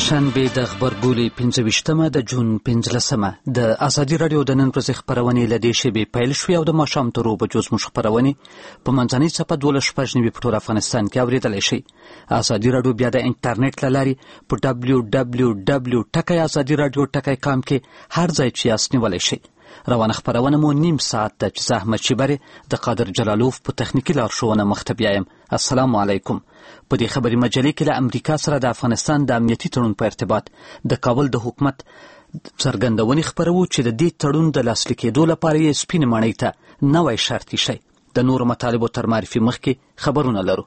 شنبه د خبرګولې 25مه د جون 15مه د ازادي رادیو د نن ورځې خبرونې له دې شیبې پیل شوې او د ماښام تر 2 بجو زموږ خبرونې په منځنۍ څپه 12 په ټول افغانستان کې اورېدلی شئ. ازادي رادیو بیا د انټرنیټ له لارې په www.azadiradio.com کې هر ځای چې یاست نیولی شئ. روانه خبرونه مو نیم ساعت ده چې زه احمد شیبري د قادر جلالوف په تخنیکي لارښوونه مخته بیایم. السلام علیکم. په دې خبري مجلې کې له امریکا سره د افغانستان د امنیتي تړون په ارتباط د کابل د حکومت څرګندونې خپروو چې د دې تړون د لاسلیک کېدو لپاره یې سپینې ماڼۍ ته نوی شرط ایښی. د نورو مطالبو تر معرفي مخکې خبرونه لرو.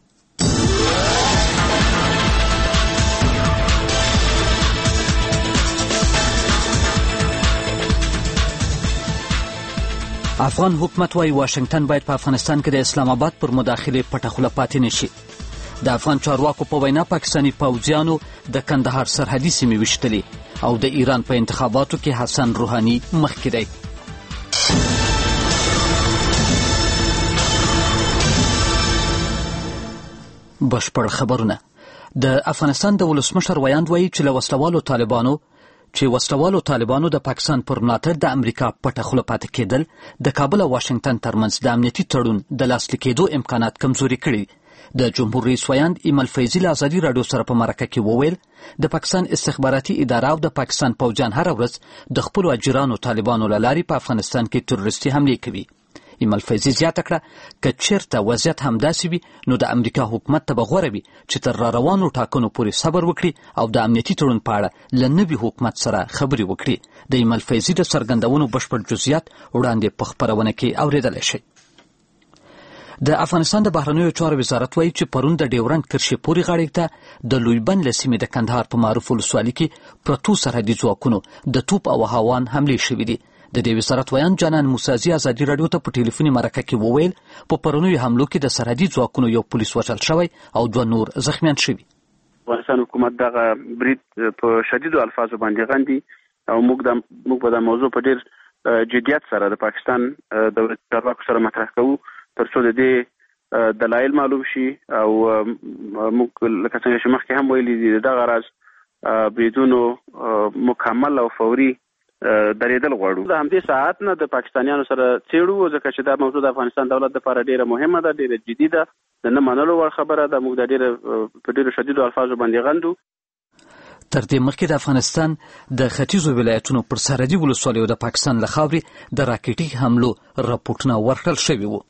افغان حکومت وايي واشنگټن باید په افغانستان کې د اسلام آباد پر مداخلې پټه خوله پاتې نشي. د افغان چارواکو په وینا پاکستاني پوځیانو د کندهار سرحدي سیمې ویشتلې او د ایران په انتخاباتو کې حسن روحاني مخکې دی. بشپړ خبرونه. د افغانستان د ولسمشر ویاند وایي چې وسلوالو طالبانو د پاکستان پر ملاتړ د امریکا پټه خوله پاتې کېدل د کابل او واشنگټن ترمنځ د امنیتي تړون د لاسلیک کېدو امکانات کمزوري کړي. د جمهور رئیس ویاند ایمل فیضي له ازادي راډیو سره په مرکه کې وویل د پاکستان استخباراتي اداره او د پاکستان پوځیان هره ورځ د خپلو اجرانو طالبانو له لارې په افغانستان کې تروریستي حملې کوي. ایمل فیضي زیاته کړه که چیرته وضعیت همداسې وي نو د امریکا حکومت ته به غوره وي چې تر راروانو ټاکنو پورې صبر وکړي او د امنیتي تړون په اړه له نوي حکومت سره خبرې وکړي. د ایمل فیضي د څرګندونو بشپړ جزئیات وړاندې په خپرونه کې اورېدلی شئ. د افغانستان د بهرنیو چارو وزارت وایي چې پرون د ډیورنډ کرښې پورې غاړې ته د لویبند له سیمې د کندهار په معروف ولسوالۍ کې پرتو سرحدي ځواکونو د توپ او هاوان حملې شوې دي. د دې وزارت ویاند جانان موسازي ازادي راډیو ته په ټلیفوني مرکه کې وویل په پرونیو حملو کې د سرحدي ځواکونو یو پولیس وژل شوی او 2 نور زخمیان شوي. افغانستان حکومت دغه برید په شدیدو الفاظو باندې غندي او موږ په دا موضوع په ډیر جدیت سره د پاکستان دولت چارواکو سره مطرح کوو ترڅو د دې دلایل معلوم شي او موږ لکه څنګه چې مخکې هم ویلي دي دغه راز بدون مکمل او فوري درېدل غواړو. د همدې ساعت نه د پاکستانیانو سره څېړو ځکه چې دا موضوع د افغانستان دولت لپاره ډیره مهمه ده، ډیره جدي ده، د نه منلو وړ خبره ده. موږ د په ډیرو شدیدو الفاظو باندې غندو. تر دې مخکې د افغانستان د ختیځو ولایتونو پر سرحدي ولسوالیو د پاکستان له خاورې د راکټي حملو راپورټونه ورکړل شوي وو.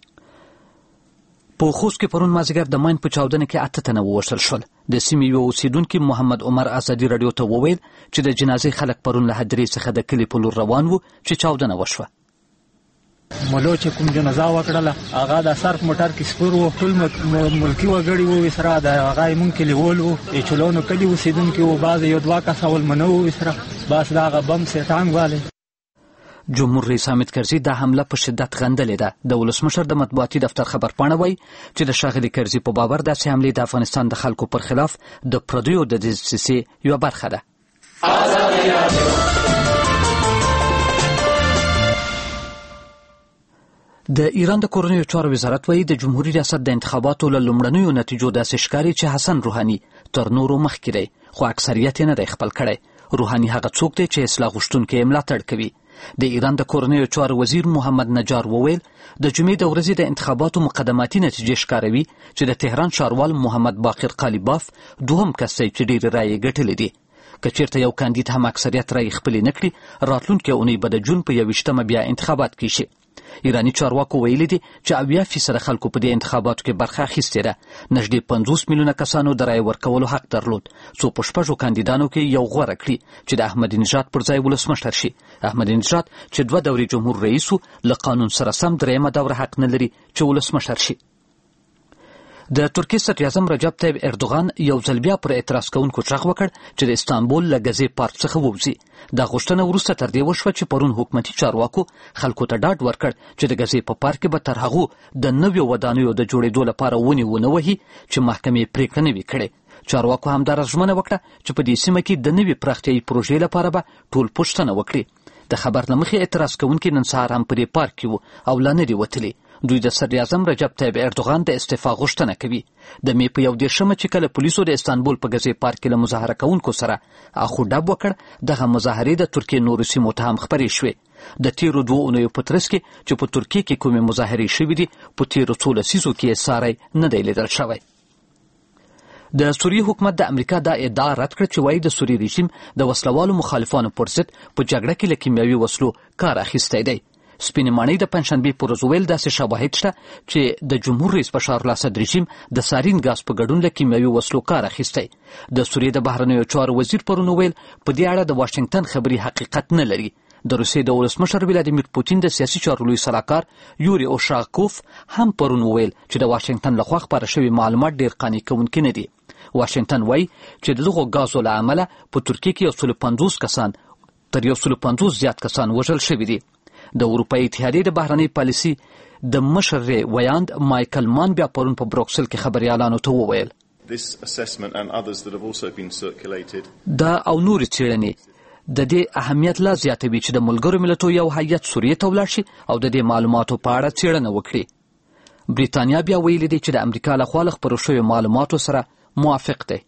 په خوست کې پرون مازدیګر د ماین په چاودنه کې 8 تنه ووژل شول. د سیمې یو اوسیدونکي محمد عمر ازادي راډیو ته وویل چې د جنازې خلک پرون له هدیرې څخه د کلي په لور روان وو چې چاودنه وشوه. ملو چې کوم جنازه وکړله هغه د صرف موټر کې سپور وو، ټول ملکي وګړي وو، وسره د هغه مونږ کلیوال وو، چلونو کلي اوسیدونکي وو، بعضې 1-2 کسه ولمنه وو وسره بس د هغه بم سیټانګ والی. جمهور رئیس حامد کرزي دا حمله په شدت غندلې ده. د ولسمشر د مطبوعاتي دفتر خبرپاڼه وایي چې د ښاغلي کرزي په باور داسې حملې د افغانستان د خلکو پر خلاف د پردیو د دسیسې یوه برخه ده. د ایران د کورنیو چارو وزارت وایي د جمهوریت ریاست د انتخاباتو له لومړنیو نتیجو داسې ښکاري چې حسن روحاني تر نورو مخکې دی، خو اکثریت یې نه دی خپل کړی. روحاني هغه څوک دی چې اصلاح غوښتونکي یې ملاتړ کوي. د ایران د کورنیو چارو وزیر محمد نجار وویل د جمعې د ورځې د انتخاباتو مقدماتي نتیجې ښکاروي چې د تهران ښاروال محمد باقر قالیباف دوهم کس دی چې ډېرې رایې ګټلې دي. که چېرته یو کاندید هم اکثریت رایې خپلې نه کړي راتلونکې اونۍ به د جون په 21مه بیا انتخابات کیږي. ایراني چارواکو ویلي دي چې 80% خلکو په دې انتخاباتو کې برخه اخیستې ده. نږدې 50 میلیونه کسانو د رایې ورکولو حق درلود څو په 6 کاندیدانو کې یو غوره کړي چې د احمدي نژاد پر ځای ولسمشر شي. احمدي نژاد چې 2 دورې جمهور رئیس و له قانون سره سم 3مه دوره حق نه لري چې ولسمشر شي. د ترکیې صدر اعظم رجب طیب اردوغان یو ځل بیا پر اعتراض کوونکو غږ وکړ چې د استانبول له غزې پارک څخه ووځي. دا غوښتنه وروسته تر دې وشوه چې پرون حکومتي چارواکو خلکو ته ډاډ ورکړ چې د غزې په پارک کې به تر هغو د نویو ودانیو د جوړېدو لپاره ونې ونه وهي چې محکمې پرېکړه نه وي کړې. چارواکو همدارس ژمنه وکړه چې په دې سیمه کې د نوې پراختیایي پروژې لپاره به ټول پوښتنه وکړي. د خبر له مخې اعتراض کوونکي نن سهار هم په دې پارک کې وو او لا نه دي وتلي. دوی د صدر اعظم رجب طیب اردوغان د استعفا غوښتنه کوي. د می په 11 چې کله پولیسو د استانبول په غزي پارک کې له مظاهره کوونکو سره اخو ډب وکړ، دغه مظاهرې د ترکیې نورو سیمو ته هم خپرې شوې. د تیرو 2 اونیو په ترڅ کې چې په ترکیې کې کومې مظاهرې شوې دي، په تیرو 2 لسیزو کې ساری نه دی لیدل شوی. د سوریې حکومت د امریکا دا ادعا رد کړ چې وایي د سوریې رژیم د وسلوالو مخالفانو پر ضد په جګړه کې له کیمیاوي وسلو کار اخیستی دی. سپینې ماڼۍ د پنجشنبې په ورځ وویل داسې شواهد شته چې د جمهور رئیس بشار الاسد رژیم د سارین ګاز په ګډون له کیمیاوي وسلو کار اخیستی. د سوریې د بهرنیو چارو وزیر پرون وویل په دې اړه د واشنګټن خبري حقیقت نه لري. د روسیې د ولسمشر ولادیمیر پوتین د سیاسي چارو لوی سلاکار یوري اوشاکوف هم پرون وویل چې د واشنګټن لخوا خپاره شوي معلومات ډیر قانع کوونکي نه دي. واشنګټن وایي چې دغه غازو له امله په ترکیې کې 150 کسان تر 150 زیات کسان وژل شوي دي. د اروپایي اتحادیې د بهرنۍ پالیسي د مشر ویاند مایکل مان بیا پرون په بروکسل کې خبريالانو ته وویل دا او نور څېړنې د دې اهمیت لا زیاتوي چې د ملګرو ملتونو یو هیئت سوریې ته ولاړ شي او د دې معلوماتو په اړه څېړنه وکړي. بریتانیا بیا ویلي دی چې د امریکا لخوا له خپرو شویو معلوماتو سره موافق دی.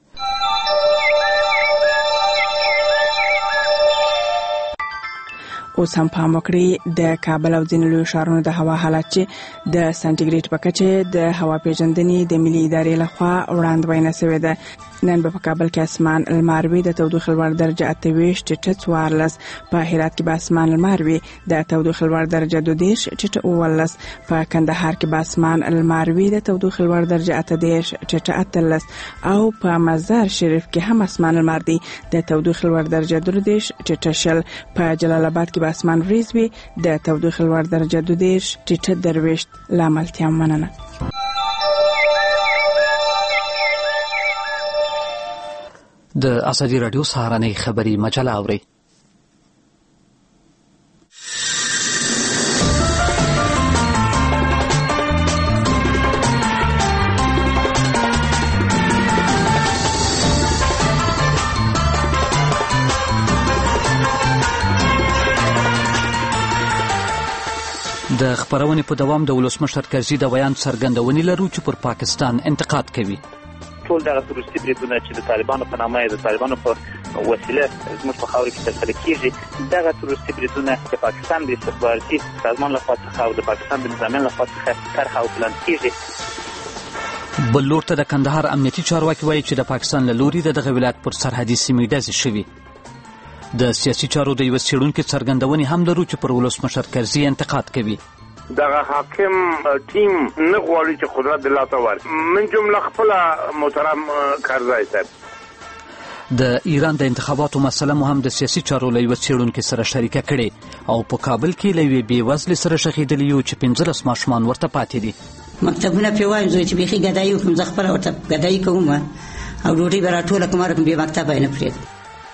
اوس هم پام وکړئ د کابل او ځینو لویو ښارونو د هوا حالت چې د سانټیګریډ په کچه د هوا پیژندنې د ملي ادارې لخوا وړاندوینه شوې ده. نن په کابل کې اسمان لمر وي، د تودوخې لوړ درجه 28 ټیټه 14، په هرات کې به اسمان لمر وي، د تودوخې لوړ درجه 22 ټیټه 19، په کندهار کې به اسمان لمر وي، د تودوخې لوړ درجه 18 ټیټه 18، او په مزار شریف کې هم اسمان لمر دی، د تودوخې لوړ درجه 13 ټیټه 20، په جلال آباد کې به اسمان وریځ وي، د تودوخې لوړ درجه 22 ټیټه 23. لاملتیا مننه. د ازادي رادیو سهارنۍ خبري مجله اوري. د خبرونې په دوام د ولسمشر کرزي د بیان څرګندونې لرو چې پر پاکستان انتقاد کوي. ټول دغه تروریستي بریدونه چې د طالبانو په نامه د طالبانو په وسیله زموږ په خاور کې ترسره کیږي، دغه تروریستي بریدونه د پاکستان د استخباراتي سازمان لخوا څخه او د پاکستان د نظامیان لخوا څخه طرح او پلان کیږي. بل لور ته د کندهار امنیتي چارواکي وایي چې د پاکستان له لوري دغه ولایت پر سرحدي سیمې ډزې شوي. د سیاسي چارو د یو څېړونکي څرګندونې هم لرو چې پر ولسمشر کرزي انتقاد کوي. دغه حاکم ټیم نه غواړي چې قدرت د لاته ورکړي، من جمله خپل محترم کرزي صاحب. د ایران د انتخاباتو مسله مو هم د سیاسي چارو له یو څېړونکي سره شریکه کړې او په کابل کې له یوې بېوزلې سره شخېدلي یو چې 15 ماشومان ورته پاتې دي. مکتبونه پرې وایم زوی چې بیخي ګدایي وکړم، زه خپله ورته ګدایي کوم او ډوډۍ به راټوله کوم، هر کوم بې مکتبه یې نه پرېږدم.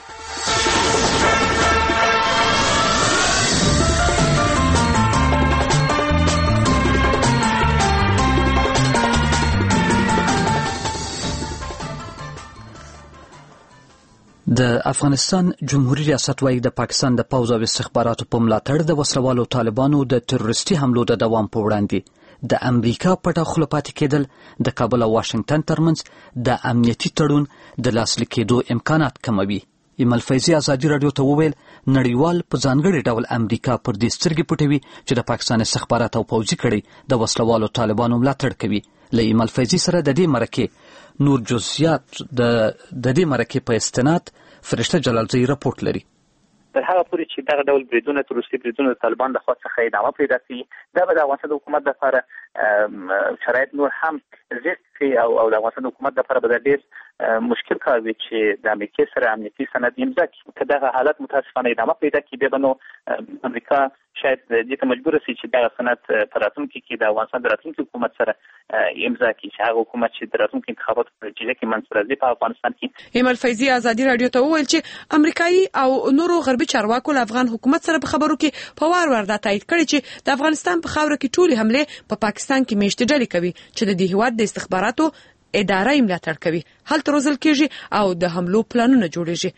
د افغانستان جمهوریت ریاست وايي د پاکستان د پوځ او استخباراتو په ملاتړ د وسلوالو طالبانو د تروریستي حملو د دوام په وړاندې د امریکا پټه خوله پاتې کېدل د کابل او واشنګټن ترمنځ د امنیتي تړون د لاسلیک کېدو امکانات کموي. ایمل فیضي ازادي رادیو ته وویل نړیوال په ځانګړي ډول امریکا پر دې سترګې پټوي چې د پاکستان استخبارات او پوځي کړۍ د وسلوالو طالبانو ملاتړ کوي. له ایمل فیضي سره د دې مرکې نور جزئیات د دې مرکې په استناد فرشته جلالزی راپورټ لري. تر هغه پورې چې دغه ډول بریدونه تروریستي بریدونه د طالبان لخوا څخه ادامه پیدا کړي، دا به د افغانستان د حکومت لپاره شرایط نور هم زیات کړي او د افغانستان د حکومت لپاره به ډېر مشکل کار وي چې د امریکا سره امنیتي سند امضا کړي. که دغه حالت متاسفانه ادامه پیدا کړي، بیا به نو امریکا شاید دې ته مجبور شي چې دغه سند په راتلونکي کې د افغانستان د راتلونکي حکومت سره امضا کړي، چې هغه حکومت چې د راتلونکي انتخاباتو په نتیجه کې منځته راځي په افغانستان کې. ایمل فیضي ازادي رادیو ته وویل چې امریکایي او نورو غربي چارواکو له افغان حکومت سره په خبرو کې په وار دا تایید کړی چې د افغانستان په خاوره کې ټولې حمله په پاکستان کې میشته ډلې کوي چې د دې هیواد د استخباراتو اداره ملاتړ کوي، هلته روزل کېږي او د حملو پلانونه جوړېږي.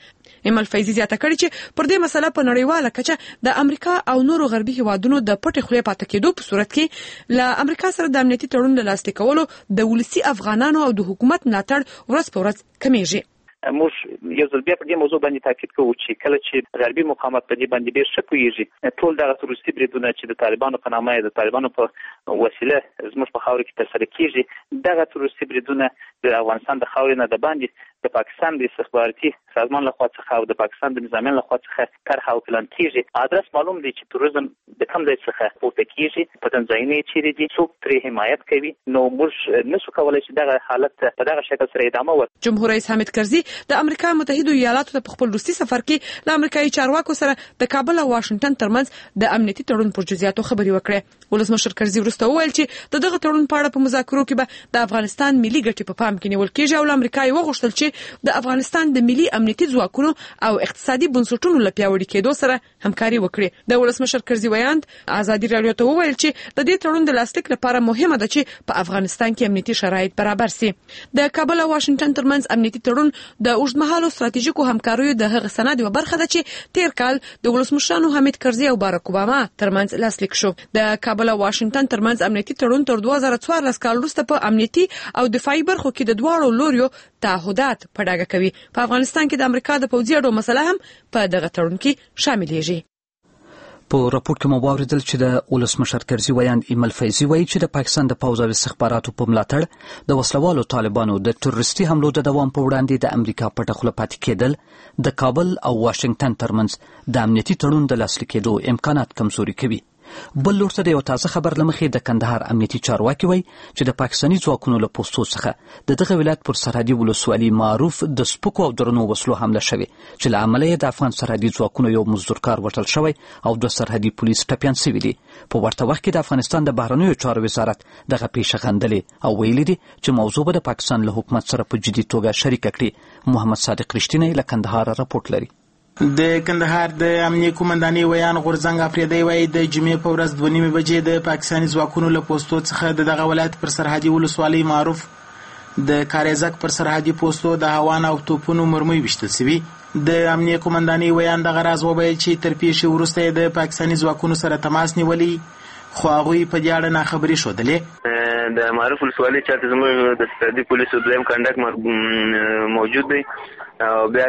ایمل فیضي زیاته کړې چې پر دې مسله په نړیواله کچه د امریکا او نورو غربي هیوادونو د پټې خولې پاتې کېدو په صورت کې له امریکا سره د امنیتي تړون له لاسلیک کولو د ولسي افغانانو او د حکومت ملاتړ ورځ په ورځ کمیږي. موږ یو ځل بیا په دې موضوع باندې تاکید کوو چې کله چې غربي مقامات په دې باندې ډېر ښه پوهېږي، ټول دغه روسي بریدونه چې د طالبانو په نامه د طالبانو په وسیله زموږ په خاوره کې ترسره کېږي، دغه روسي بریدونه د افغانستان د خاورې نه د باندې د پاکستان د استخباراتي سازمان لخوا څخه او د پاکستان د نظامیانو لخوا څخه طرح او پلان کېږي. ادرس معلوم دی چې تروریزم د کوم ځای څخه پورته کېږي، په تنظیمي چیرې دي، څوک ترې حمایت کوي. نو موږ نشو کولی چې دغه حالت په دغه شکل سره ادامه ورکړو. جمهور رئیس حامد کرزي د امریکا متحده ایالاتو ته په خپل روسي سفر کې له امریکایي چارواکو سره د کابل او واشنگټن ترمنځ د امنیتي تړون پر جزئیاتو خبرې وکړې. ولسمشر کرزي وروسته وویل چې دغه تړون په اړه په مذاکرو کې به د افغانستان ملي ګټې په پام کې نیول کېږي او له امریکا یې وغوښتل چې د افغانستان د ملي امنیتي ځواکونو او اقتصادي بنسټونو له پیاوړي کېدو سره همکاري وکړي. د ولسمشر کرزي ویاند ازادي راډیو ته وویل چې د دې تړون د لاسلیک لپاره مهمه ده چې په افغانستان کې امنیتي شرایط برابر سي. د کابل او واشنگټن ترمنځ امنیتي تړون د اوږدمهالو ستراتیژیکو همکاریو د هغه سند یوه برخه ده چې تیر کال د ولسمشرانو حامد کرزي او باراک اوباما ترمنځ لاسلیک شو. د کابل او واشنگټن ترمنځ امنیتي تړون تر 2014 کال وروسته په امنیتي او دفاعي برخو کې د دواړو لوریو تعهدات په ډاګه کوي. په افغانستان کې د امریکا د پوځي اډو مسله هم په دغه تړون کې شاملېږي. په راپور کې مو واوریدل چې د ولسمشر کرزي ویاند ایمل فیضي وایي چې د پاکستان د پوځ او استخباراتو په ملاتړ د وسلوالو طالبانو د تروریستي حملو د دوام په وړاندې د امریکا پټه خوله پاتې کېدل د کابل او واشنگټن ترمنځ د امنیتي تړون د لاسلیک کېدو امکانات کمزوري کوي. بل لور ته د یو تازه خبر لمخې د کندهار امنیتي چارواکي وایي چې د پاکستاني ځواکونو له پوستو څخه د دغه ولایت پر سرحدي ولسوالي معروف د سپکو او درنو وسلو حمله شوې چې له امله یې د افغان سرحدي ځواکونو یو مزدورکار وژل شوی او 2 سرحدي پولیس ټپیان شوي دي. په ورته وخت کې د افغانستان د بهرنیو چارو وزارت دغه پیښه غندلې او ویلي دي چې موضوع به د پاکستان له حکومت سره په جدي توګه شریکه کړي. محمد صادق رښتینی له کندهار راپورټ لري. د کندهار د امنیه قومندانۍ ویان غورځنګ افریدی وایي د جمعې په ورځ 2:30 بجې د پاکستاني ځواکونو له پوستو څخه د دغه ولایت پر سرحدي ولسوالۍ معروف د کاریزک پر سرحدي پوستو د هوان او توپونو مرمۍ ویشتل شوي. د امنیه قومندانۍ ویان دغه راز وویل چې تر پیښې وروسته د پاکستاني ځواکونو سره تماس نیولی خو هغوی په دې اړه ناخبري ښودلې. د معروف ولسوالۍ چاته زموږ د سرحدي پولیسو دویم کنډک موجود دی او بیا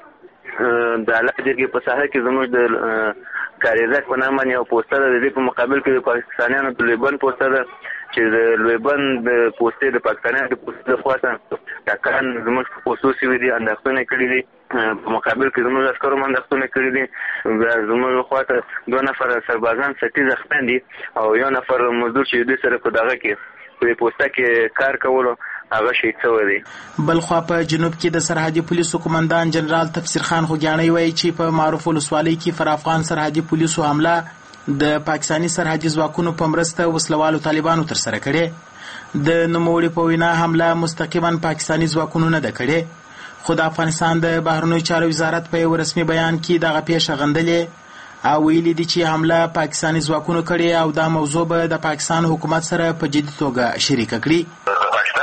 د الله جرګې په ساحه کې زموږ د کاریزک په نامه یو پوسټه ده. د دې په مقابل کې د پاکستانیانو د لویبند پوسټه ده چې د لویبند د پوسټې د پاکستانیانو د پوسټې خواته ټاکان زموږ په پوسټو شوي دي، انداختونه کړي دي. په مقابل کې زموږ عسکرو هم انداختونه کړي دي. زموږ خواته 2 نفر سربازان سټي زخمیان دي او 1 نفر مزدور چې دوی سره په دغه کې په پوسټه کې کار کولو هغه شهید شوی دی. بل خوا په جنوب کې د سرحدي پولیسو قومندان جنرال تفسیر خان خوګیاڼی وایي چې په معروف ولسوالۍ کې پر افغان سرحدي پولیسو حمله د پاکستاني سرحدي ځواکونو په مرسته وسلوالو طالبانو ترسره کړې. د نوموړي په وینا حمله مستقیما پاکستاني ځواکونو نه ده کړې، خو د افغانستان د بهرنیو چارو وزارت په یو رسمي بیان کې دغه پیښه غندلې او ویلي دي چې حمله پاکستاني ځواکونو کړې او دا موضوع به د پاکستان حکومت سره په جدي توګه شریکه کړي.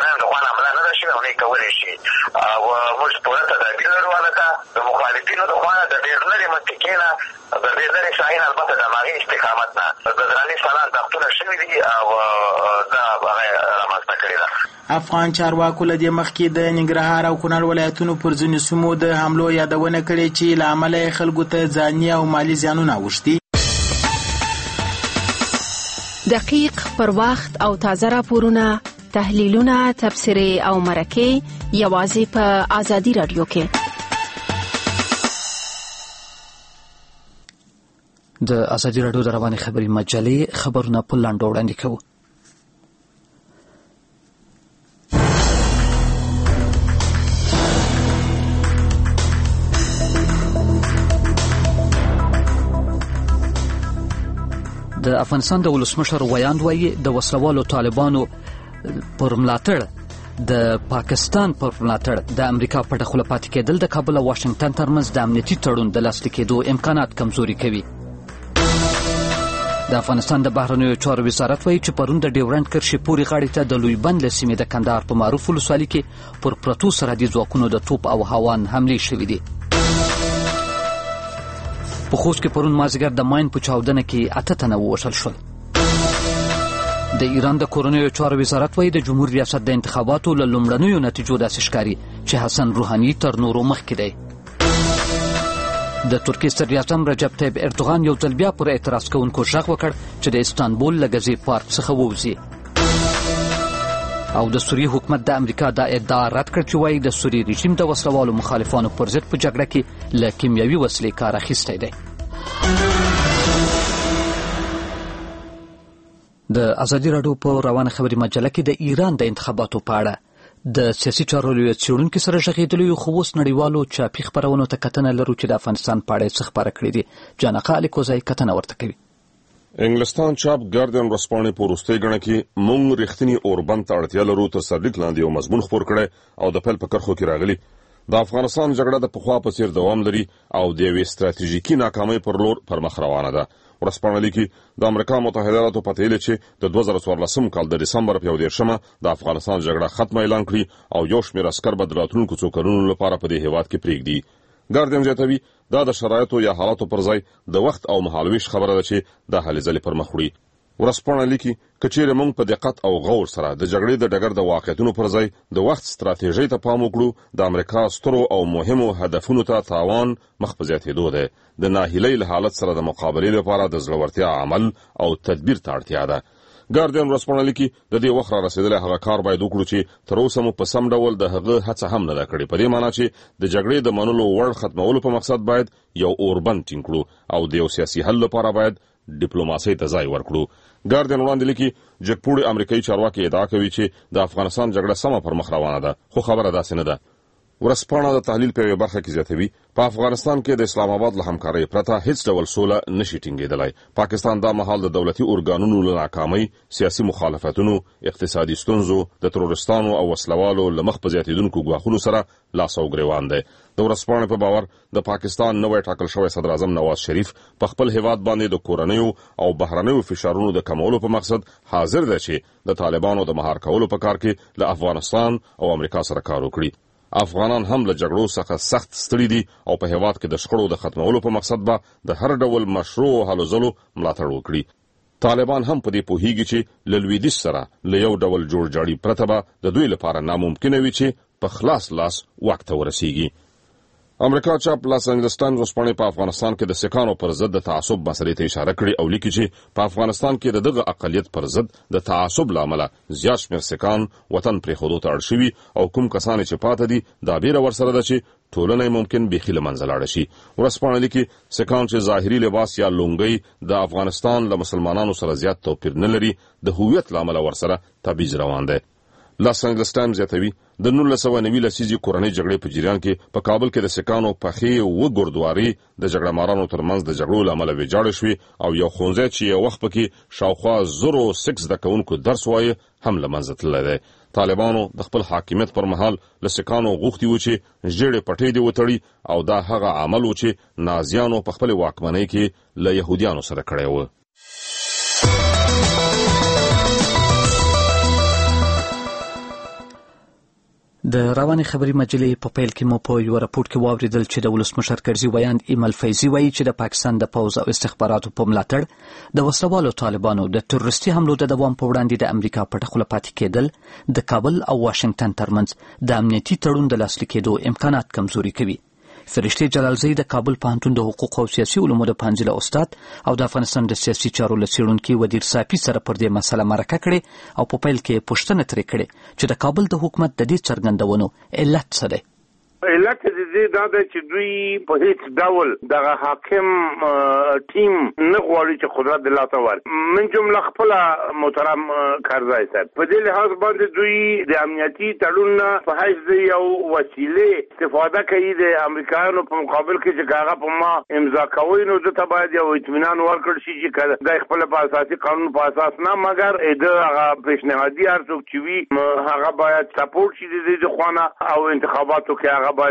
کولی شي او موږ پوره تدابیر لرو هلته د مخالفینو د خوا د ډېر لرې منطقې نه د ډېر لرې ساحې نه البته د هماغې استقامت نه د دراني سالان داختونه شوي دي او دا هغه رامنځته کړې ده. افغان چارواکو له دې مخکې د ننګرهار او کونړ ولایتونو پر ځینو سیمو د حملو یادونه کړې چې له امله یې خلکو ته ځاني او مالي زیانونه اوښتي. دقیق پر وخت او تازه راپورونه، تحلیلونه، تبصرې او مرکې یوازې په آزادي راډیو کې. د آزادي راډیو د روانې خبري مجلې خبرونه په لاندو وړاندې کوو. د افغانستان د ولسمشر ویاند وایي د وسلوالو طالبانو پر ملاتړ د پاکستان پر ملاتړ د امریکا پټه خوله پاتې کېدل د کابل او واشنگټن ترمنځ د امنیتي تړون د لاسلیک کېدو امکانات کمزوري کوي. د افغانستان د بهرنیو چارو وزارت وایي چې پرون د ډیورنډ کرښې پورې غاړې ته د لویبند له سیمې د کندهار په معروف ولسوالۍ کې پر پرتو سرحدي ځواکونو د توپ او هوان حملې شوې دي. په خوست کې پرون مازدیګر د ماین په چاودنه کې 8 تنه ووژل شول. د ایران د کورنیو چارو وزارت وايي د جمهور ریاست د انتخاباتو له لومړنیو نتیجو داسې ښکاري چې حسن روحاني تر نورو مخکې دی. د ترکیې صدر اعظم رجب طیب اردوغان یو ځل بیا پر اعتراض کوونکو غږ وکړ چې د استانبول له ګزې پارک څخه ووځي. او د سوریې حکومت د امریکا دا ادعا رد کړ چې وايي د سوریې رژیم د وسلوالو مخالفانو پر ضد په جګړه کې له کیمیاوي وسلې کار اخیستی دی. د ازادي راډیو په روانه خبري مجله کې د ایران د انتخاباتو په اړه د سیاسي چارو لوی څېړونکي سره غږېدلو خو اوس نړیوالو چاپي خپرونو ته کتنه لرو چې د افغانستان په اړه څه خبره کړې دي. جانقه الیکوزای کتنه ورته کوي. انګلستان چاپ ګارډین ورځپاڼې په وروستۍ ګڼه کې موږ رښتینی اوربند ته اړتیا لرو تر سرلیک لاندې یو مضمون خپور کړی او د پیل په کرښو کې راغلی د افغانستان جګړه د پخوا په څیر دوام لري او د یوې ستراتیژیکي ناکامۍ پر لور پر مخ روانه ده. ورځپاڼه لیکي د امریکا متحده ایالاتو په تایید چې د 2014 کال د دسمبر په 14مه د افغانستان جګړه ختمه اعلان کړي او یو شمېر عسکر به د راتلونکو څو کلونو لپاره په دې هیواد کې پرېږدي. ګارډین زیاتوي دا د شرایطو یا حالاتو پر ځای د وخت او مهالویش خبره ده چې دا هلې ځلې پر مخ وړي. ورځپاڼه لیکي که چیرې موږ په دقت او غور سره د جګړې د ډګر د واقعیتونو پر ځای د وخت ستراتیژۍ ته پام وکړو د امریکا سترو او مهمو هدفونو ته تاوان مخ په زیاتېدو دی. د ناهیلۍ له حالت سره د مقابلې لپاره د زړورتیا عمل او تدبیر ته اړتیا ده. ګارډین ورځپاڼه لیکي د دې وخت را رسېدلی هغه کار باید وکړو چې تر اوسه مو په سم ډول د هغه هڅه هم نه ده کړې، په دې معنی چې د جګړې د منلو وړ ختمولو په مقصد باید یو اوربند ټینګ کړو او د یو سیاسي حل لپاره باید ډیپلوماسۍ ته ځای ورکړو. ګارډین وړاندې لیکي جګپوړي امریکایي چارواکي ادعا کوي چې د افغانستان جګړه سمه پر مخ روانه ده، خو خبره داسې نه ده. ورځپاڼه د تحلیل په یوه برخه کې زیاتوي په افغانستان کې د اسلام آباد له همکارۍ پرته هیڅ ډول سوله نشي ټینګېدلی. پاکستان دا مهال د دولتي ارګانونو له ناکامۍ، سیاسي مخالفتونو، اقتصادي ستونزو، د ترورستانو او وسلوالو له مخ په زیاتېدونکو ګواښونو سره لاس او ګریوان دی. د ورځپاڼې په باور د پاکستان نوی ټاکل شوی صدر اعظم نواز شریف په خپل هیواد باندې د کورنیو او بهرنیو فشارونو د کمولو په مقصد حاضر دی چې د طالبانو د مهار کولو په کار کې له افغانستان او امریکا سره کار وکړي. افغانان هم له جګړو څخه سخت ستړي دي او په هیواد کې د شخړو د ختمولو په مقصد به د هر ډول مشروع هلو ځلو ملاتړ وکړي. طالبان هم په دې پوهیږي چې له لویدیځ سره له یو ډول جوړجاړي پرته به د دوی لپاره ناممکنه وي چې په خلاص لاس واک ته ورسیږي. امریکا چاپ لاس انجلس ټایمز ورځپاڼې په افغانستان کې د سیکانو پر ضد د تعصب مسلې ته اشاره کړې او لیکي چې په افغانستان کې دغه اقلیت پر ضد د تعصب له امله زیات شمېر سیکان وطن پرېښودو ته اړ شوي او کوم کسان چې پاته دي دا بیره ورسره ده چې ټولنه ممکن بیخي له منځه لاړه شي. ورځپاڼه لیکي سیکان چې ظاهري لباس یا لونګۍ د افغانستان له مسلمانانو سره زیات توپیر نه لري د هویت له امله ورسره تبعیض روان دی. لاس انجلس ټایمز زیاتوي د 1990 لسیزې کورنۍ جګړې په جریان کې په کابل کې د سیکانو پخې و ګردواري د جګړه مارانو ترمنځ د جګړو له امله ویجاړې شوې او یو ښوونځی چې یو وخت پکې شاوخوا 0 زده کوونکو درس وایه هم له منځه تللی دی. طالبانو د خپل حاکمیت پر مهال له سیکانو غوښتي و چې ژیړې پټۍ دې وتړي او دا هغه عمل و چې نازیانو په خپل واکمنۍ کې له یهودیانو سره کړی و. د رواني خبري مجلې په پیل کې مو په یو راپور کې واوریدل چې د ولسمشر کرزي ویاند ایمل فیضي وایي چې د پاکستان د پوځ او استخباراتو په ملاتړ د وسلوالو طالبانو د تروریستي حملو د دوام په وړاندې د امریکا پټه خوله پاتې کېدل د کابل او واشنگټن ترمنځ د امنیتي تړون د لاسلیک کېدو امکانات کمزوري کوي. فرشتي جلالزی د کابل پوهنتون د حقوق او سیاسي علومو د پانځله استاد او د افغانستان د سیاسي چارو له څېړونکي ودیر صافي سره پر دې مسله مرکه کړې او په پیل کې پوښتنه ترې کړې چې د کابل د حکومت د دې څرګندونو علت څه دی. علت دې دا ده چې دوی په هیڅ ډول دغه حاکم ټیم نه غواړي چې قدرت د لاسه ورکړي. من جمله خپل محترم کارزای صاحب په دې لحاظ باندې دوی د امنیتي تړون په حیث د یو وسیلې استفاده کوي د امریکایانو په مقابل کې چې هغه په ما امضا کوي نو دته باید یو اطمینان ورکړل شي چې د خپل په اساسي قانون په اساس نه مګر د هغه پیشنهادي ارزو چې وي هغه باید سپورټ شي د خوانه او انتخاباتو کې هغه باید راشي او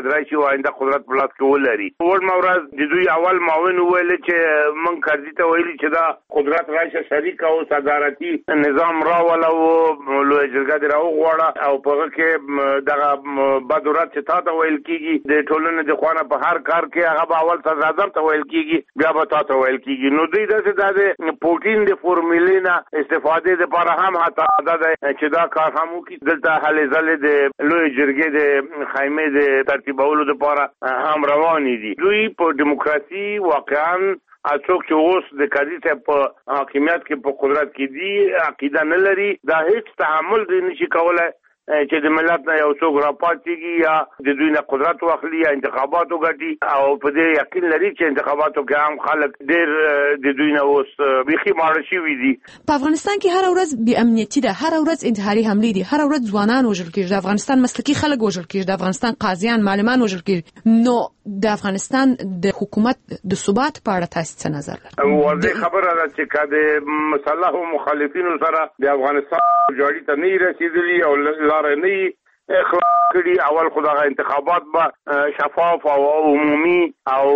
آینده قدرت په لاس کې ولري. ولما ورځ د دوی اول معاون ویل چې من کرزي ته ویلي چې دا قدرت راشه شریک او صدارتي نظام راولا او لوی جرګه دی راوغواړه او په کې دغه بدورات چې تاسو ویل کیږي د ټولنې د خوانه په هر کار کې هغه اول صدر اعظم ته ویل کیږي بیا به تاسو ویل کیږي. نو دوی د پوټین د فورمولې نه استفاده لپاره هم حتی دا چې دا کار هم وکړي دلته هلې ځلې د لوی جرګې د خیمې د ترتیبولو لپاره هم روان دي. دوی په دیموکراسي واقعا څوک چې اوس د قاضي صاحب په حاکمیت کې په قدرت کې دي عقیده نه لري دا هیڅ تحمل دی نشي کولای چې د ملت نه یو څوک راپاتېږي یا د دوی نه قدرت واخلي یا انتخابات وګټي او په دې یقین لري چې انتخاباتو کې هم خلک ډېر د دوی نه اوس بیخي ماړه شوي دي. په افغانستان کې هر ورځ بې امنیتي ده، هر ورځ انتحاري حملې دي، هر ورځ ځوانان وژل کېږي، د افغانستان مسلکي خلک وژل کېږي، د افغانستان قاضیان معلمان وژل کېږي. نو د افغانستان د حکومت د ثبات په اړه تاسو څه نظر لرئ؟ واضح خبره ده چې کله مسلح مخالفینو سره د افغانستان جوړی ته نه رسیدلی او لار نه اخلاق کړي. اول خدای انتخابات به شفاف او عمومي او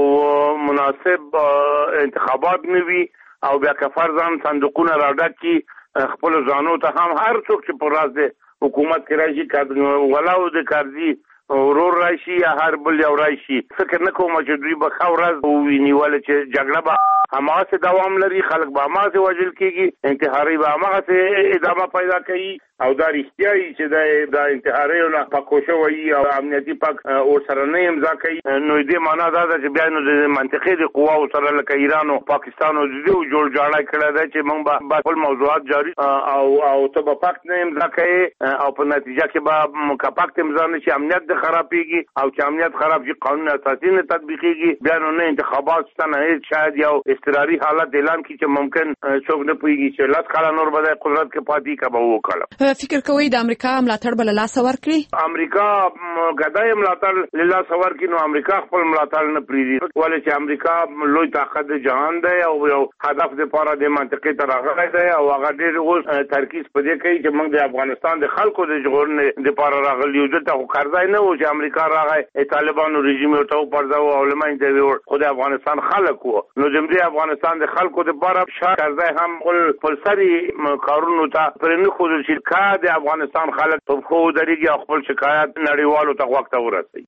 مناسب انتخابات نه وي او بیا که فرضاً صندوقونه راډک کی خپل ځانو ته هم هر څوک چې پر راز د حکومت کې راشي کډ ولاو د کارزي ورور راشي یا هر بل یو راشي. فکر نه کوم چې دوی به خورز ویني ول چې جګړه به هماغه دوام لري، خلک به هماغه وژل کېږي، انتحاري به هماغه ادامه پیدا کوي او دا رښتیا چې دا انتحاري نه پاکوشه وي او امنیتي پاک او سره نه امضا کوي. نو دې معنا دا ده چې بیا نو د منطقې د قواو سره لکه ایران او پاکستان او د دې جوړ جاړه کړه ده چې موږ به خپل موضوعات جاری او ته به پاک نه امضا کوي او په نتیجه کې به پاک امضا نشي، امنیت د خرابېږي او چې امنیت خراب شي قانون اساسي نه تطبیقېږي، بیا نو نه انتخابات شته نه شاید یو اضطراري حالت اعلان کړي چې ممکن څوک نه پوهېږي چې لاس کاله نور به قدرت کې پاتې کا به وکړه. فکر کوئ د امریکا ملاتړ بل لاس ورکړي؟ امریکا غدای ملاتړ لاس ورکړي نو امریکا خپل ملاتړ نه پریږدي ولې چې امریکا لوی طاقت د جهان دی او یو هدف لپاره د منطقې ته راغلی دی او هغه ډېر اوس ترکیز په دې کوي چې موږ د افغانستان د خلکو د ژغورنې لپاره راغلي یو. دلته خو قرضای نه و چې امریکا راغی طالبانو رژیم ورته وپرځاوه او له منځه یې خو د افغانستان خلک و. نو د افغانستان د خلکو لپاره شاید قرضای هم خپل سري کارونو ته پرې نه ښودل شي د افغانستان خلک په خو درېږي خپل شکایت نړیوالو ته وخت ورسوي.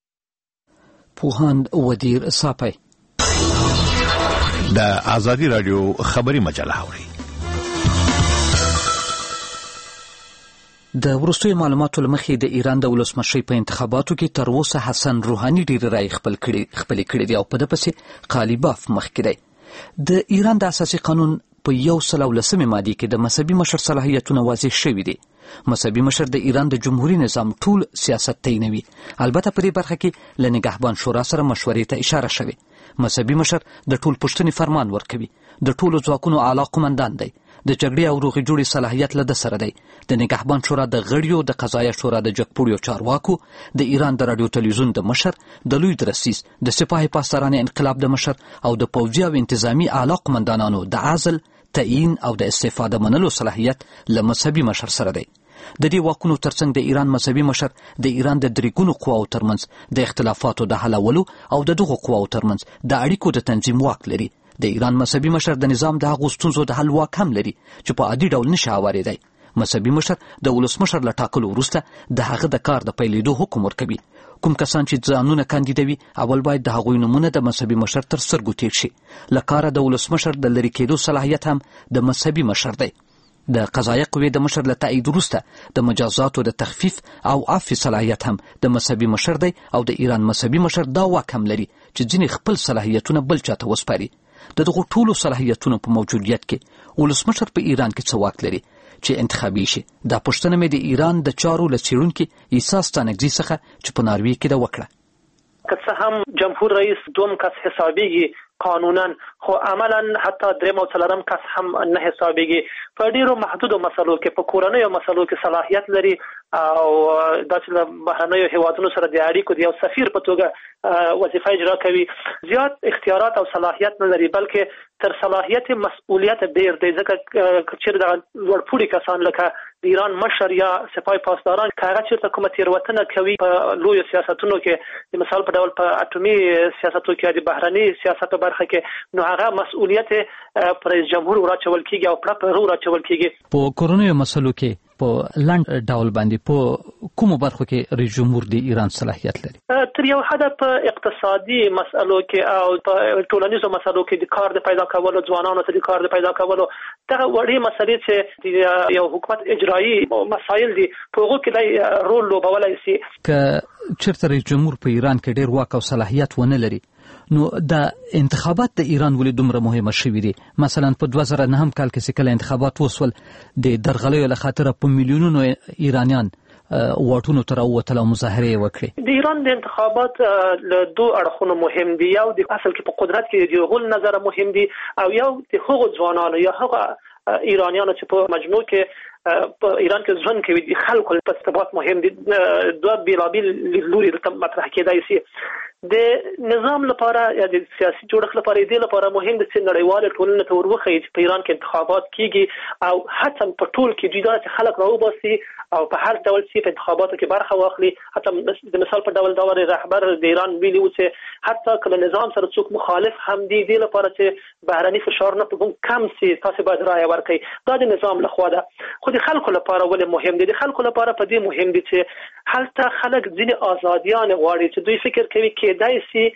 پوهاند ودیر صافی د آزادی رادیو خبري مجله اوري. د وروستیو معلوماتو له مخې د ایران د ولسمشرۍ په انتخاباتو کې تر اوسه حسن روحاني ډېرې رایې خپلې کړې دي او په ده پسې قالیباف مخکې دی. د ایران د اساسي قانون په 110 مادې کې د مذهبي مشر صلاحیتونه واضح شوي دي. مذهبي مشر د ایران د جمهوریت نظام ټول سیاست تعینوي. البته په دې برخه کې له نگهبان شورا سره مشورې ته اشاره شوې. مذهبي مشر د ټول پښتنې فرمان ورکوي، د ټولو ځواکونو اعلی قومندان دی، د جګړې او روغې جوړې صلاحیت له ده سره دی. د نگهبان شورا د غړیو، د قضایه شورا د جګپوړیو چارواکو، د ایران د راډیو تلویزیون د مشر، د لوی درسیس، د سپاه پاسداران انقلاب د مشر او د پوځي او انتظامی اعلی قومندانانو د عزل، تعیین او د استعفا د منلو صلاحیت له مذهبي مشر سره دی. د دې واکونو ترڅنګ د ایران مذهبي مشر د ایران د درې ګونو قواو ترمنځ د اختلافاتو د حلولو او د دغو قواو ترمنځ د اړیکو د تنظیم واک لري. د ایران مذهبي مشر د نظام د هغو ستونزو د حل واک هم لري چې په عادي ډول نشي هوارېدی. مذهبي مشر د ولسمشر له ټاکلو وروسته د هغه د کار د پیلېدو حکم ورکوي. کوم کسان چې ځانونه کاندیدوي اول باید د هغوی نومونه د مذهبي مشر تر سترګو تېر شي. له کاره د ولسمشر د لرې کېدو صلاحیت هم د مذهبي مشر دی. د قضایه قوې د مشر له تایید وروسته د مجازاتو د تخفیف او عفو صلاحیت هم د مذهبي مشر دی او د ایران مذهبي مشر دا واک هم لري چې ځینې خپل صلاحیتونه بل چاته وسپاري. د دغو ټولو صلاحیتونو په موجودیت کې ولسمشر په ایران کې څه واک لري چې انتخابي شي؟ دا پوښتنه مې د ایران د چارو له څېړونکي عیسی ستانکزي څخه چې په ناروې کې ده وکړه. که څه هم جمهور رئیس دوم کس حسابیږي قانونا، خو عملا حتی دریم او څلورم کس هم نه حسابیږي. په ډیرو محدودو مسلو کې، په کورنیو مسلو کې صلاحیت لري او داسې له بهرنیو هیوادونو سره د اړیکو د یو سفیر په توګه وظیفه اجرا کوي. زیات اختیارات او صلاحیت نه لري، بلکې تر صلاحیت مسؤلیت ډیر دی، ځکه چې د لوړپوړي کسان لکه د ایران مشر یا سپاه پاسداران هغه چیرته کومه تیروتنه کوي په لوی سیاستونو کې د مثال په ډول په اټومي سیاستو کې د بهرني سیاست په برخه کې نو هغه مسؤلیت پر رئیس جمهور راچول کیږي او پر راچول کیږي. په کورونو مسلو کې په لاند ډول باندې په کومو برخو کې رئیس جمهور د ایران صلاحیت لري؟ تر یو حد په اقتصادي مسلو کې او په ټولنیزو مسلو کې د کار د پیدا کولو، ځوانانو ته د کار د پیدا کولو دغه وړې مسلې چې یو حکومت اجرایی مسایل دي په هغه کې د رول لوبولای شي. که چیرته رئیس جمهور په ایران کې ډېر واک او صلاحیت ونه لري نو د انتخابات د ایران ولې دومره مهمه شوي دي؟ مثلا په 2009 کال کې چې کله انتخابات وسول د درغلیو له خاطره په میلیونونو ایرانیان واټونو ته راووتل او مظاهرې وکړې. د ایران د انتخابات له دوه اړخونو مهم دي. یو د اصل کې په قدرت کې د غول نظر مهم دي او یو د هغو ځوانانو یا هغه ایرانیانو چې په مجموع کې په ایران کې ژوند کوي د خلکو په ثبات مهم دي. دوه بیلابیل لوري مطرح کېدای شي. د نظام لپاره یا د سیاسي جوړښت لپاره دې لپاره مهم دي چې نړیواله ټولنه ته ورخی چې په ایران کې انتخابات کیږي او حتی په ټول کې دوی دا چې خلک راوباسي او په هر ډول چې په انتخاباتو کې برخه واخلي. حتی د مثال په ډول دا رهبر د ایران ویلي و چې حتی کله نظام سره څوک مخالف هم دي دې لپاره چې بهرني فشارونه په کم سي تاسو باید رایه ورکړئ. دا د نظام لخوا ده. خو د خلکو لپاره ولې مهم دي؟ د خلکو لپاره په دې مهم دي چې هلته خلک ځینې آزادیان غواړي چې دوی فکر کوي کېدای شي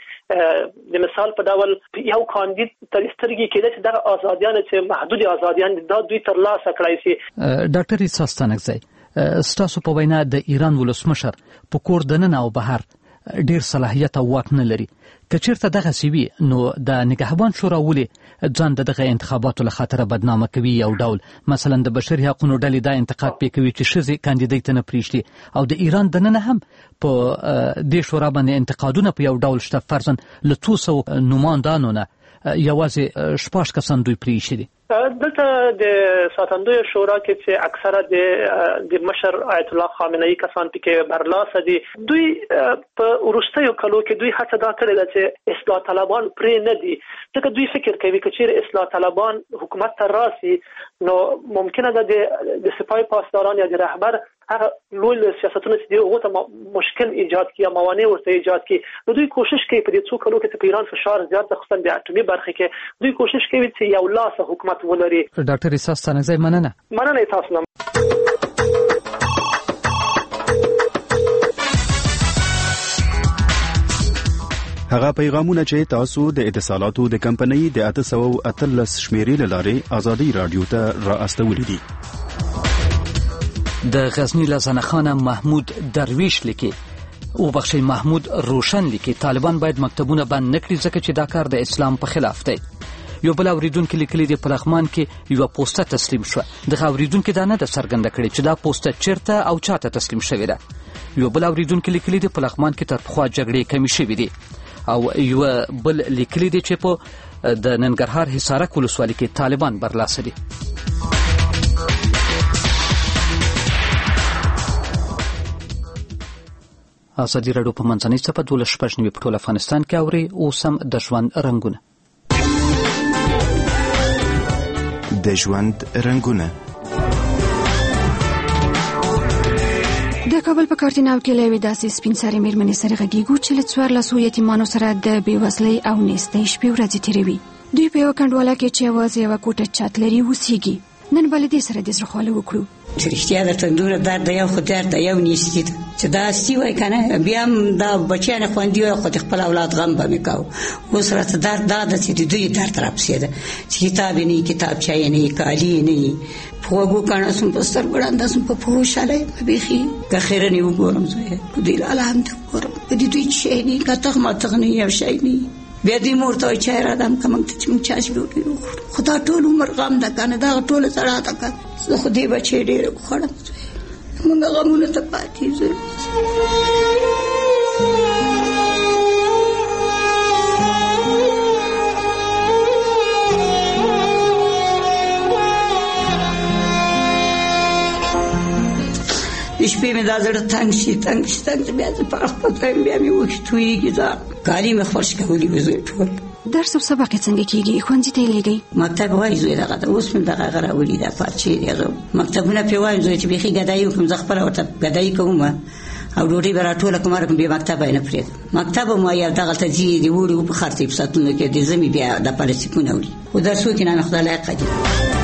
د مثال په ډول یو کاندید تر سترګې کېدای شي دغه آزادیان چې محدود آزادیان دا دوی ترلاسه کړای شي. ډاکټر عیسی ستانکزی، ستاسو په وینا د ایران ولسمشر په کور دننه او بهر ډیر صلاحیت او واک نه لري. که چیرته دغه سوي نو د نگهبان شورا ولې ځان دغه انتخاباتو له خاطره بدنامه کوي؟ یو ډول مثلا د بشري حقوقو ډلې دا انتقاد کوي چې ښځې کاندیدای ته نه پریږدي او د ایران دننه هم په دې شورا باندې انتقادونه په یو ډول شته. فرضاً له 200 نمایندانو نه یوازې 6 کسان دوی پریښي دي. دلته د ساتندوی شورا کې چې اکثره د مشر آیت الله خامنه‌ای کسان پکې برلاسه دي، دوی په وروستیو کلو کې دوی هڅه دا کړې ده چې اصلاح طلبان پرې نه دي. ځکه دوی فکر کوي چې چیرې اصلاح طلبان حکومت ته راسي نو ممکنه ده د سپاه پاسداران یا د رهبر هغه لوی سیاستونه چې دی هغه ته مشکل ایجاد کړي، موانع ورته ایجاد کړي. نو دوی کوشش کوي په دې څو کلو کې چې په ایران فشار زیات د خصوصا د اټومي برخه کې دوی کوشش کوي چې یو لاس حکومت ولري. ډاکټر عیسی ستانکزی، مننه تاسو نه. هغه پیغامونه چې تاسو د اتصالاتو د کمپنۍ د 813 شمیرې لارې ازادي رادیو ته را استولې دي. د غزنی لزنه خانه محمود درویش لیکي او بخشي محمود روشن لیکي طالبان باید مکتبونه بند نکړي ځکه چې دا کار د اسلام په خلاف دی. یو بل اوریدونکو لیکلي دی په لغمان کې یو پوسټه تسلیم شو. د اوریدونکو دا نه د څرګنده کړي چې دا پوسټه چیرته او چاته تسلیم شوې ده. یو بل اوریدونکو لیکلي دی په لغمان کې تر پخوا جګړې کمی شوې دي او یو بل لیکلي دی چې په د ننګرهار حصارک ولسوالۍ کې طالبان برلاسه دي. ازادي راډیو په منځنۍ صفحه 12 په ټول افغانستان کې اوري او سم د ژوند رنگونه. د ژوند رنگونه. د کابل په کارتیناو کې لوي داسې سپین ساري مېرمنې سره غږیږي چې له 14 یتیمانو سره د بیوزلۍ او نېستۍ شپې ورځې تیروي. دوی په یو کډواله کې چې یوازې یوه کوټه چت لري اوسېږي. نن به له دې سره د زړه خواله وکړو. چې رښتیا درته دومره درد دی، یو خو درد دی، یو نیستي ده چې دا هستي وای که نه بیا هم دا بچیان خوندي وای خو د خپل اولاد غم به مې کوو. اوس راته درد دا ده چې د دوی درد راپسې ده چې کتاب یې نه وي، کتابچه یې نه وي، کالي یې نه وي. په غوږو کاڼه سوم، په سترګو ړنده سوم، په پښو شلی یم. بیخي که خیرنې وګورم زویه په دوی الحمد وګورم په دې دوی شی نه وي، کتغ ماتغ نه وي، یو شی نه وي. بیا دوی مور ته وایي چای رادم که موږ ته چې موږ چاچ ډوډۍ وخورو. خو دا ټول عمر غم ده که نه، دغه ټوله زړه ده که زه خو دې بچی ډېره وخوړم. موږ غمونو ته پاتې ځو. د شپې مې دا زړه تنګ شي بیا زه په خپل ځای بیا مې اوښکې تویېږي. دا کالي مې خوښ کولي وه زوی ټول درس او سبق څنګه کیږي ښوونځي ته لګي مکتب وایي زوی دغه اوس من دغه غراولي د پاتشي دیغه مکتبونه په وایي زوی چې بيخي غدایو کوم ځخپل ورته غدای کوم او ډوډۍ براټوله کوم رقم به مکتب نه پرې مکتب مو یا دغه ته دی وړي په خرطې په ساتونو کې د زمي بیا د پالیسي کو نه وړي او درسو کې نه خدای لایق دي